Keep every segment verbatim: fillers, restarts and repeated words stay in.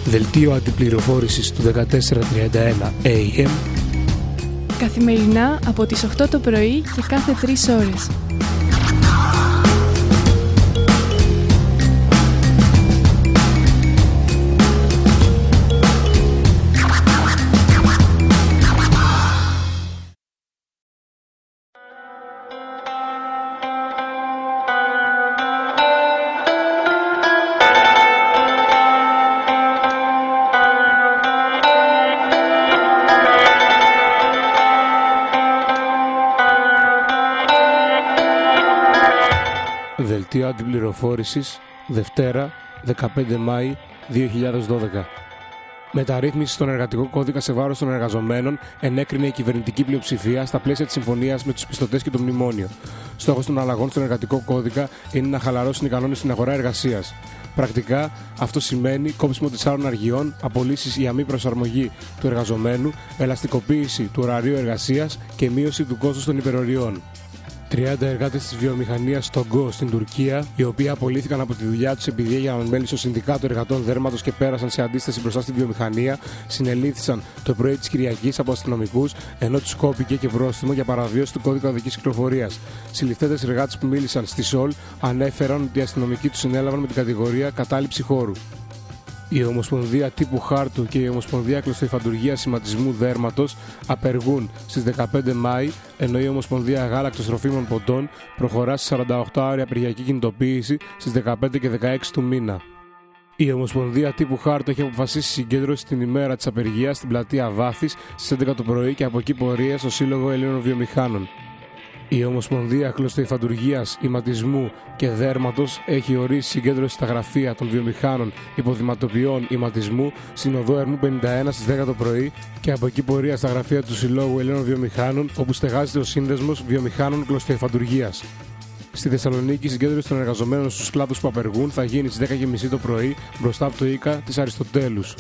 Δελτίο αντιπληροφόρησης του δεκατέσσερα τριάντα ένα έι εμ. Καθημερινά από τις οκτώ το πρωί και κάθε τρεις ώρες. Δελτίο αντιπληροφόρησης, Δευτέρα, δεκαπέντε Μάη δύο χιλιάδες δώδεκα. Μεταρρύθμιση στον εργατικό κώδικα σε βάρος των εργαζομένων ενέκρινε η κυβερνητική πλειοψηφία στα πλαίσια της συμφωνίας με τους πιστωτές και το μνημόνιο. Στόχος των αλλαγών στον εργατικό κώδικα είναι να χαλαρώσουν οι κανόνες στην αγορά εργασίας. Πρακτικά, αυτό σημαίνει κόψιμο τεσσάρων αργιών, απολύσεις ή αμή προσαρμογή του εργαζομένου, ελαστικοποίηση του ωραρίου εργασίας και μείωση του κόστους των υπεροριών. τριάντα εργάτες της βιομηχανίας στο Γκο στην Τουρκία, οι οποίοι απολύθηκαν από τη δουλειά τους επειδή έγιναν μέλη στο Συνδικάτο Εργατών Δέρματος και πέρασαν σε αντίσταση μπροστά στη βιομηχανία, συνελήφθησαν το πρωί της Κυριακής από αστυνομικούς, ενώ τους κόπηκε και πρόστιμο για παραβίαση του κώδικα οδικής κυκλοφορίας. Συλληφθέντες εργάτες που μίλησαν στη Σολ ανέφεραν ότι οι αστυνομικοί τους συνέλαβαν με την κατηγορία κατάληψη χώρου. Η Ομοσπονδία Τύπου Χάρτου και η Ομοσπονδία Κλωστοϊφαντουργίας Σηματισμού Δέρματος απεργούν στις δεκαπέντε Μάη, ενώ η Ομοσπονδία Γάλακτος Τροφίμων Ποντών προχωρά στη σαράντα οκτώ ώρια απεργιακή κινητοποίηση στις δεκαπέντε και δεκαέξι του μήνα. Η Ομοσπονδία Τύπου Χάρτου έχει αποφασίσει συγκέντρωση την ημέρα της απεργίας στην πλατεία Βάθης στις έντεκα το πρωί και από εκεί πορεία στο Σύλλογο Ελλήνων Βιομηχάνων. Η Ομοσπονδία Κλωστοϊφαντουργίας, Ηματισμού και Δέρματος έχει ορίσει συγκέντρωση στα γραφεία των βιομηχάνων υποδηματοποιών Ηματισμού στην οδό Ερμού πενήντα ένα στις δέκα το πρωί και από εκεί πορεία στα γραφεία του Συλλόγου Ελλήνων Βιομηχάνων, όπου στεγάζεται ο Σύνδεσμος Βιομηχάνων Κλωστοϊφαντουργίας. Στη Θεσσαλονίκη, η συγκέντρωση των εργαζομένων στους κλάδους που απεργούν θα γίνει στις δέκα και μισή το πρωί μπροστά από το ΙΚΑ της Αριστοτέλους.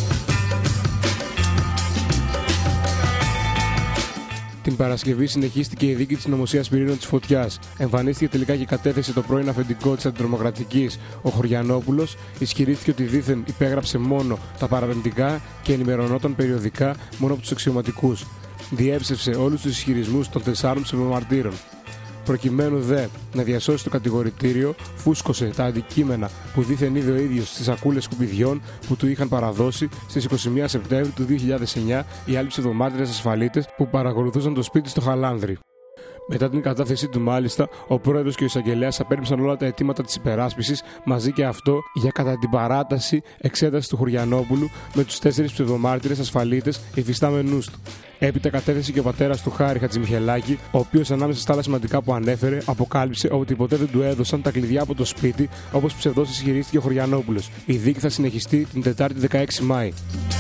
Την Παρασκευή συνεχίστηκε η δίκη της νομοσίας πυρήνων της φωτιάς. Εμφανίστηκε τελικά και κατέθεσε το πρώην αφεντικό της αντιτρομοκρατικής, ο Χωριανόπουλος, ισχυρίστηκε ότι δήθεν υπέγραψε μόνο τα παραπεμπτικά και ενημερωνόταν περιοδικά μόνο από τους αξιωματικούς. Διέψευσε όλους τους ισχυρισμούς των τεσσάρων ψευδομαρτύρων. Προκειμένου δε να διασώσει το κατηγορητήριο, φούσκωσε τα αντικείμενα που δήθεν είδε ο ίδιος στις σακούλες σκουπιδιών που του είχαν παραδώσει στις είκοσι μία Σεπτέμβρη του δύο χιλιάδες εννιά οι άλλοι ψευδομάρτυρες ασφαλίτες που παρακολουθούσαν το σπίτι στο Χαλάνδρι. Μετά την κατάθεσή του, μάλιστα, ο πρόεδρος και ο εισαγγελέας απέρριψαν όλα τα αιτήματα της υπεράσπισης, μαζί και αυτό για κατά την παράταση εξέταση του Χωριανόπουλου με τους τέσσερις ψευδομάρτυρες ασφαλίτες υφιστάμενούς του. Έπειτα κατέθεσε και ο πατέρας του, Χάρη Χατζημιχελάκη, ο οποίος ανάμεσα στα άλλα σημαντικά που ανέφερε, αποκάλυψε ότι ποτέ δεν του έδωσαν τα κλειδιά από το σπίτι, όπως ψευδώς ισχυρίστηκε ο Χωριανόπουλος. Η δίκη θα συνεχιστεί την Τετάρτη δεκαέξι Μάη.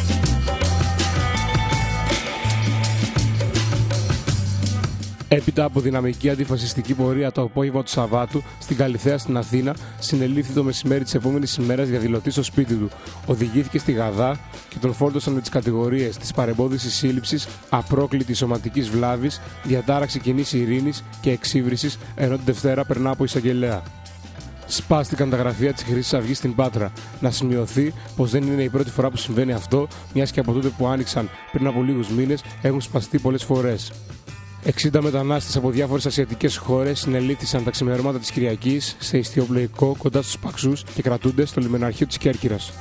Έπειτα από δυναμική αντιφασιστική πορεία το απόγευμα του Σαββάτου στην Καλιθέα στην Αθήνα, συνελήφθη το μεσημέρι της επόμενης ημέρας διαδηλωτή στο σπίτι του. Οδηγήθηκε στη Γαδά και τον φόρτωσαν με τις κατηγορίες της παρεμπόδισης σύλληψης, απρόκλητης σωματικής βλάβης, διατάραξη κοινής ειρήνης και εξύβρισης, ενώ την Δευτέρα περνά από εισαγγελέα. Σπάστηκαν τα γραφεία της Χρυσής Αυγής στην Πάτρα. Να σημειωθεί πως δεν είναι η πρώτη φορά που συμβαίνει αυτό, μιας και από τότε που άνοιξαν πριν από λίγους μήνες έχουν σπαστεί πολλές φορές. εξήντα μετανάστες από διάφορες ασιατικές χώρες συνελήφθησαν τα ξημερώματα της Κυριακής σε ιστιοπλοϊκό κοντά στους Παξούς και κρατούνται στο λιμεναρχείο της Κέρκυρας.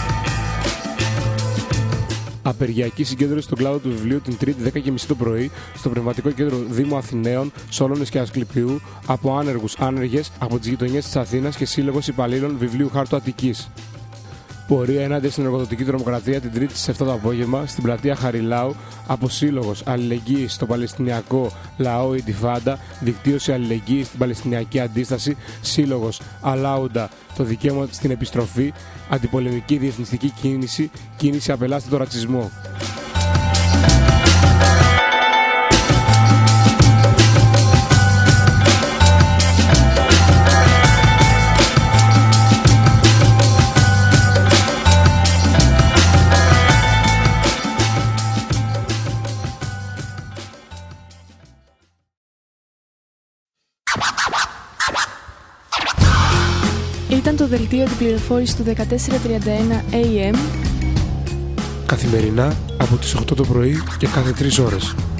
Απεργιακή συγκέντρωση στον κλάδο του βιβλίου την Τρίτη δέκα και μισή το πρωί στο Πνευματικό Κέντρο Δήμου Αθηναίων, Σόλωνης και Ασκληπιού από άνεργους άνεργες από τις γειτονιές της Αθήνας και Σύλλογος Υπαλλήλων Βιβλίου Χάρτου Αττικής. Πορεία ενάντια στην εργοδοτική τρομοκρατία την Τρίτη στις επτά το απόγευμα στην πλατεία Χαριλάου από Σύλλογος Αλληλεγγύης στο Παλαιστινιακό Λαό Ιντιφάντα, Δικτύωση Αλληλεγγύης στην Παλαιστινιακή Αντίσταση, Σύλλογος Αλάουντα το Δικαίωμα στην Επιστροφή, Αντιπολεμική Διεθνιστική Κίνηση, Κίνηση Απελάστε το Ρατσισμό. Ήταν το δελτίο αντιπληροφόρησης του δεκατέσσερα τριάντα ένα έι εμ Καθημερινά από τις οκτώ το πρωί και κάθε τρεις ώρες.